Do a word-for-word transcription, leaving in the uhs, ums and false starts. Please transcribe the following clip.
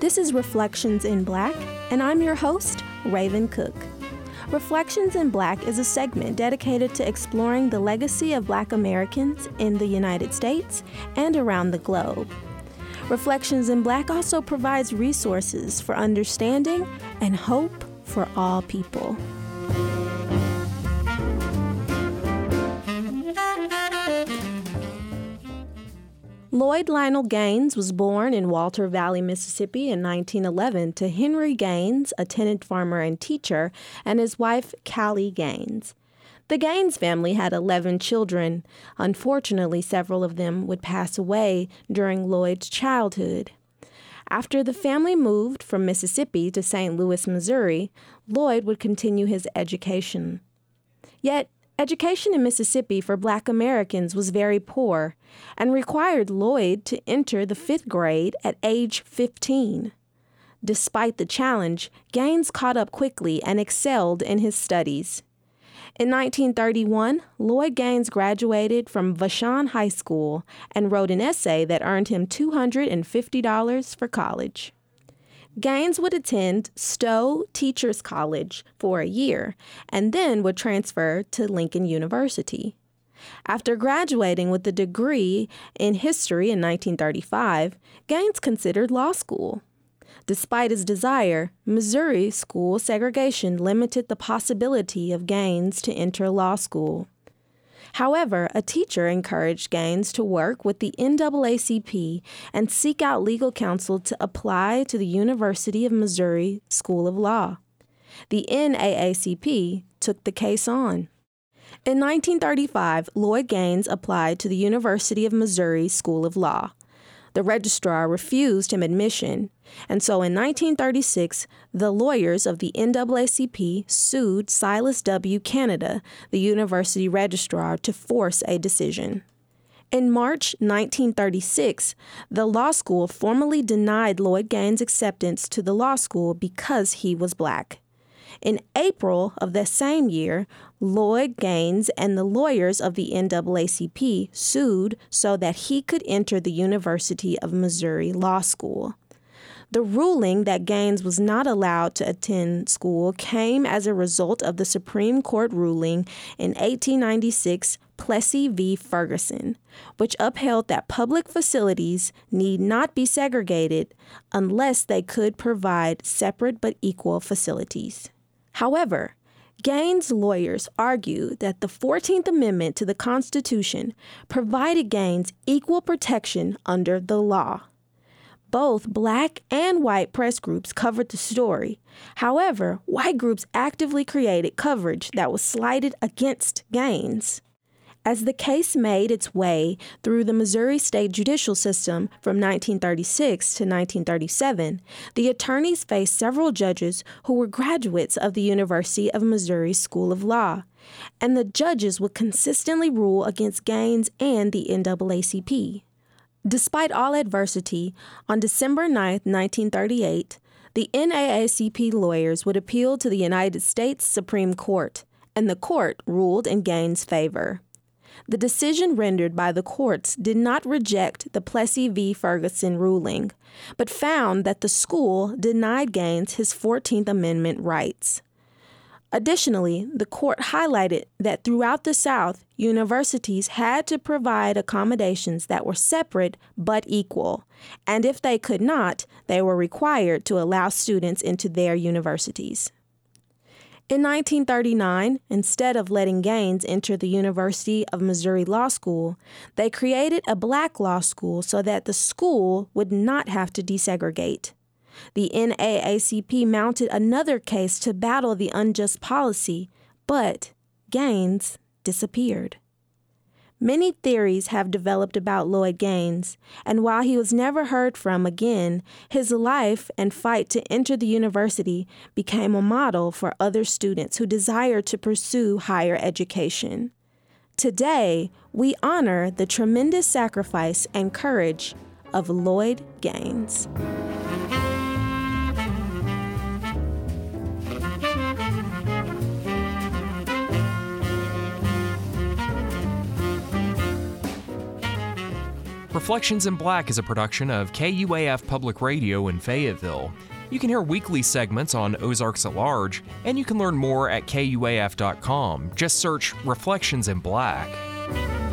This is Reflections in Black, and I'm your host, Raven Cook. Reflections in Black is a segment dedicated to exploring the legacy of Black Americans in the United States and around the globe. Reflections in Black also provides resources for understanding and hope for all people. Lloyd Lionel Gaines was born in Walter Valley, Mississippi in nineteen eleven to Henry Gaines, a tenant farmer and teacher, and his wife, Callie Gaines. The Gaines family had eleven children. Unfortunately, several of them would pass away during Lloyd's childhood. After the family moved from Mississippi to Saint Louis, Missouri, Lloyd would continue his education. Yet, education in Mississippi for Black Americans was very poor and required Lloyd to enter the fifth grade at age fifteen. Despite the challenge, Gaines caught up quickly and excelled in his studies. In nineteen thirty-one, Lloyd Gaines graduated from Vashon High School and wrote an essay that earned him two hundred fifty dollars for college. Gaines would attend Stowe Teachers College for a year and then would transfer to Lincoln University. After graduating with a degree in history in nineteen thirty-five, Gaines considered law school. Despite his desire, Missouri school segregation limited the possibility of Gaines to enter law school. However, a teacher encouraged Gaines to work with the N double A C P and seek out legal counsel to apply to the University of Missouri School of Law. The N double A C P took the case on. In nineteen thirty-five, Lloyd Gaines applied to the University of Missouri School of Law. The registrar refused him admission, and so in nineteen thirty-six, the lawyers of the N double A C P sued Silas W. Canada, the university registrar, to force a decision. In March nineteen thirty-six, the law school formally denied Lloyd Gaines' acceptance to the law school because he was Black. In April of that same year, Lloyd Gaines and the lawyers of the N double A C P sued so that he could enter the University of Missouri Law School. The ruling that Gaines was not allowed to attend school came as a result of the Supreme Court ruling in eighteen ninety-six, Plessy v. Ferguson, which upheld that public facilities need not be segregated unless they could provide separate but equal facilities. However, Gaines' lawyers argue that the fourteenth Amendment to the Constitution provided Gaines equal protection under the law. Both Black and white press groups covered the story. However, white groups actively created coverage that was slighted against Gaines. As the case made its way through the Missouri state judicial system from nineteen thirty-six to nineteen thirty-seven, the attorneys faced several judges who were graduates of the University of Missouri School of Law, and the judges would consistently rule against Gaines and the N double A C P. Despite all adversity, on December ninth, nineteen thirty-eight, the N double A C P lawyers would appeal to the United States Supreme Court, and the court ruled in Gaines' favor. The decision rendered by the courts did not reject the Plessy v. Ferguson ruling, but found that the school denied Gaines his fourteenth Amendment rights. Additionally, the court highlighted that throughout the South, universities had to provide accommodations that were separate but equal, and if they could not, they were required to allow students into their universities. In nineteen thirty-nine, instead of letting Gaines enter the University of Missouri Law School, they created a Black law school so that the school would not have to desegregate. The N double A C P mounted another case to battle the unjust policy, but Gaines disappeared. Many theories have developed about Lloyd Gaines, and while he was never heard from again, his life and fight to enter the university became a model for other students who desired to pursue higher education. Today, we honor the tremendous sacrifice and courage of Lloyd Gaines. Reflections in Black is a production of K U A F Public Radio in Fayetteville. You can hear weekly segments on Ozarks at Large, and you can learn more at K U A F dot com. Just search Reflections in Black.